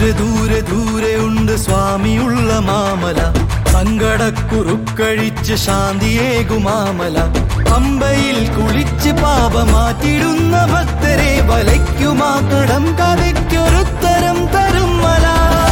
ദൂരെ ദൂരെ ഉണ്ട് സ്വാമിയുള്ള മാമല, സങ്കടക്കുറുക്കഴിച്ച് ശാന്തിയേകുമാമല. പമ്പയിൽ കുളിച്ച് പാപമാറ്റിടുന്ന ഭക്തരെ വലയ്ക്കുമാ കടം കഥയ്ക്കൊരുത്തരം തരും മല.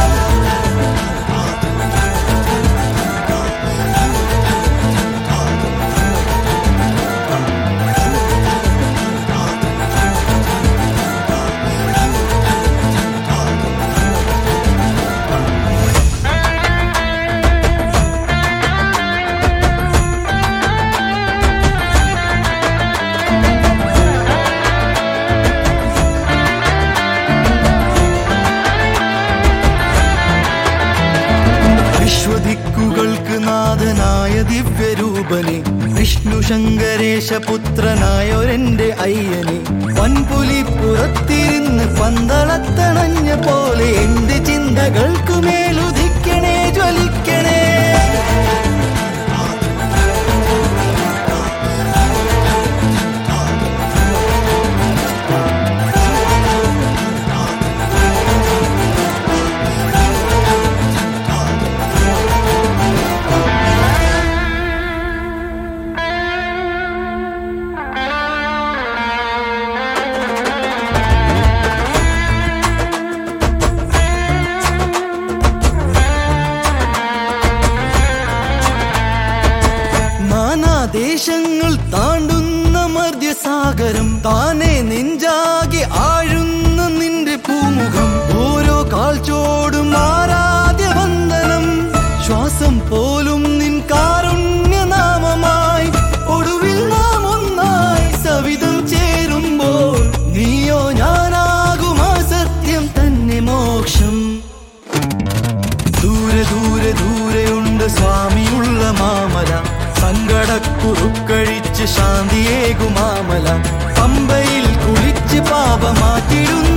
വിശ്വദിക്കുകൾക്ക് നാഥനായ ദിവ്യരൂപനെ, വിഷ്ണു ശങ്കരേശ പുത്രനായൊരെന്റെ അയ്യനെ. വൻപുലി പുറത്തിരുന്ന് പന്തളത്തണഞ്ഞ പോലെ എന്റെ ചിന്തകൾക്കു മേലുദിക്കണേ ജ്വലിക്കണേ. ദേശങ്ങൾ താണ്ടുന്ന മധ്യസാഗരം, താനെ നെഞ്ചാകെ ആഴുന്ന നിന്റെ പൂമുഖം. ഓരോ കാൽച്ചോടും ആരാധ്യ വന്ദനം, ശ്വാസം പോലും നിൻ കാരുണ്യനാമമായി. ഒടുവിൽ നാം ഒന്നായി സവിധം ചേരുമ്പോൾ നീയോ ഞാനാകുമാ സത്യം തന്നെ മോക്ഷം. ദൂരെ ദൂരെ ദൂരെയുണ്ട് സ്വാമിയുള്ള മാമല, സങ്കടക്കുറുക്കഴിച്ച് ശാന്തിയേകുമാമല. പമ്പയിൽ കുളിച്ച് പാപമാറ്റിടുന്ന